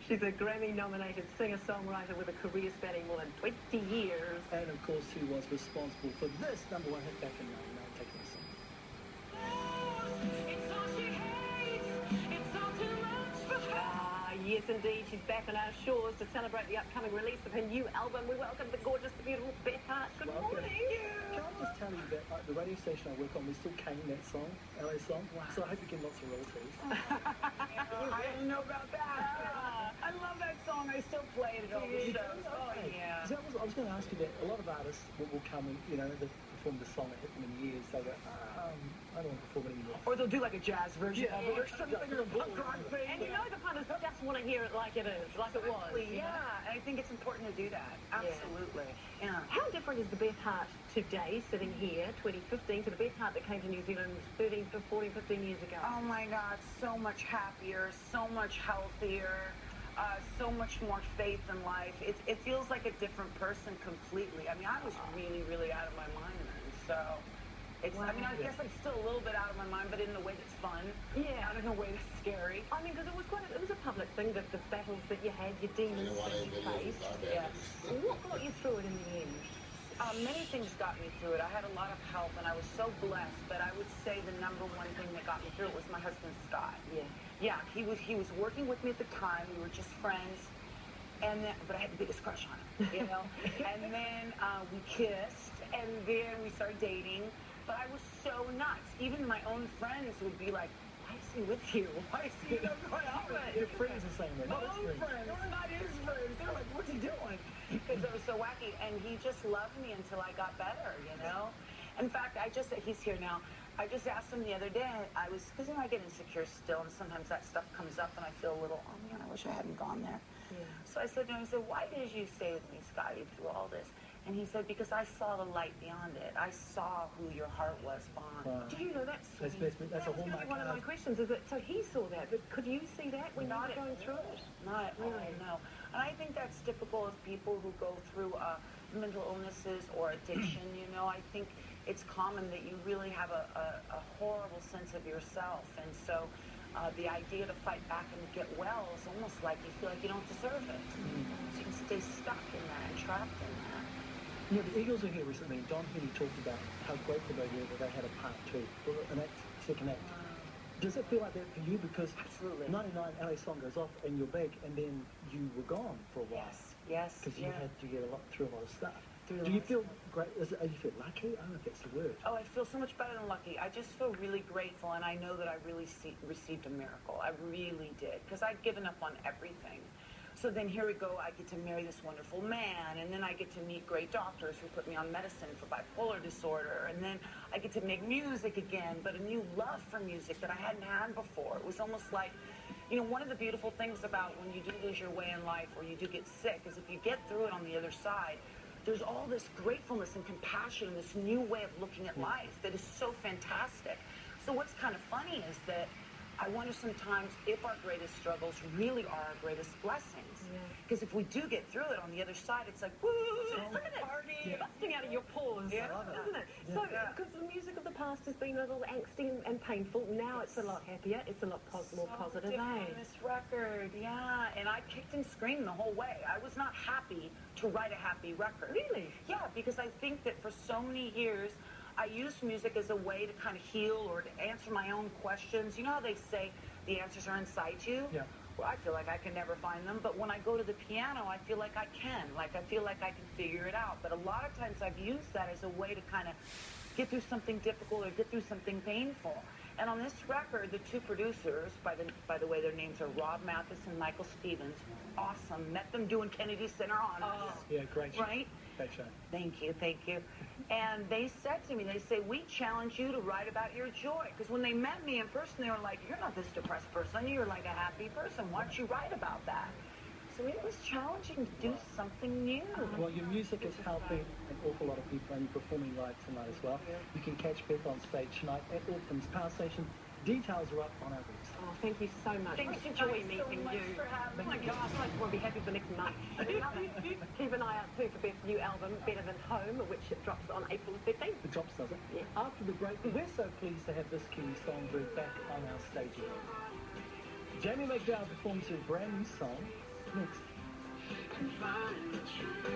She's a Grammy-nominated singer-songwriter with a career spanning more than 20 years. And of course, she was responsible for this #1 hit back in 1999, Taking a Song. Yes, indeed. She's back on our shores to celebrate the upcoming release of her new album. We welcome the gorgeous, the beautiful Beth Hart. Good morning. Can I just tell you that the radio station I work on, we still cane that song, LA song. Wow. So I hope you get lots of royalties. I didn't know about that. I love that song. I still play it at all the shows. Oh, yeah. So I was going to ask you that a lot of artists will come and, they've performed the song that hit them in years. They go, I don't want to perform it anymore. Or they'll do like a jazz version of it or something, or a punk rock thing. And the punters just want to hear it like it is, like it was. Yeah, and I think it's important to do that. Absolutely. Yeah. How different is the Beth Hart today, sitting here, 2015, to the Beth Hart that came to New Zealand 14, 15 years ago? Oh my God, so much happier, so much healthier, so much more faith in life. It feels like a different person completely. I mean, I was really, really out of my mind then, so... I guess I'm still a little bit out of my mind, but in a way that's fun. Yeah. Not in a way that's scary. I mean, because it was a public thing, that the battles that you had, your demons that you faced. Yes. What got you through it in the end? Many things got me through it. I had a lot of help, and I was so blessed. But I would say the number one thing that got me through it was my husband, Scott. Yeah. Yeah, he was working with me at the time. We were just friends. But I had the biggest crush on him, And then we kissed, and then we started dating. But I was so nuts. Even my own friends would be like, why is he with you? Why is he going out with you? Your friends are saying that. My own friends. They're not his friends. They're like, what's he doing? Because it was so wacky. And he just loved me until I got better, In fact, he's here now. I just asked him the other day, because I get insecure still, and sometimes that stuff comes up, and I feel a little, oh man, I wish I hadn't gone there. Yeah. So I said to him, why did you stay with me, Scotty, through all this? And he said, because I saw the light beyond it. I saw who your heart was, Vaughn. Wow. Do you know that's a hallmark. One of my questions is that, so he saw that, but could you see that when you were going through it? Not at all, no. And I think that's typical of people who go through mental illnesses or addiction, I think it's common that you really have a horrible sense of yourself. And so the idea to fight back and get well is almost like you feel like you don't deserve it. So you can stay stuck in that and trapped in that. The Eagles were here recently, and Don Healy talked about how grateful they were that they had a part 2, or an second act. Does it feel like that for you? Because absolutely. 99 LA song goes off and you're back, and then you were gone for a while. Yes. Because you had to get through a lot of stuff. Do you feel great? Do you feel lucky? I don't know if that's the word. Oh, I feel so much better than lucky. I just feel really grateful, and I know that I really received a miracle. I really did, because I'd given up on everything. So then here we go, I get to marry this wonderful man, and then I get to meet great doctors who put me on medicine for bipolar disorder, and then I get to make music again, but a new love for music that I hadn't had before. It was almost like, one of the beautiful things about when you do lose your way in life, or you do get sick, is if you get through it on the other side, there's all this gratefulness and compassion and this new way of looking at life that is so fantastic. So what's kind of funny is that I wonder sometimes if our greatest struggles really are our greatest blessings. Because if we do get through it on the other side, it's like, woo, party, busting out of your pores, isn't it? So, because the music of the past has been a little angsty and painful, now it's a lot happier, it's a lot more positive. This record, and I kicked and screamed the whole way. I was not happy to write a happy record. Really? Yeah, because I think that for so many years, I used music as a way to kind of heal or to answer my own questions. You know how they say the answers are inside you? Yeah. Well, I feel like I can never find them, but when I go to the piano, I feel like I can. Like, I feel like I can figure it out. But a lot of times I've used that as a way to kind of get through something difficult or get through something painful. And on this record, the two producers, by the way, their names are Rob Mathis and Michael Stevens. Awesome. Met them doing Kennedy Center Honors. Yeah, great show. Right? Great show. Thank you. And they said to me, they say, we challenge you to write about your joy. Because when they met me in person, they were like, you're not this depressed person. You're like a happy person. Why don't you write about that? So it was challenging to do something new. Well, your music is helping an awful lot of people, and you're performing live tonight as well. You can catch Beth on stage tonight at Auckland's Power Station. Details are up on our website. Oh, thank you so much. Thanks for joining me. so much for having me. Oh my gosh, I just want to be happy for the next month. Keep an eye out too for Beth's new album, Better Than Home, which drops on April 15th. It drops, does it? Yeah. After the break, we're so pleased to have this Kiwi songbird back on our stage again. Jamie McDowell performs her brand new song, next.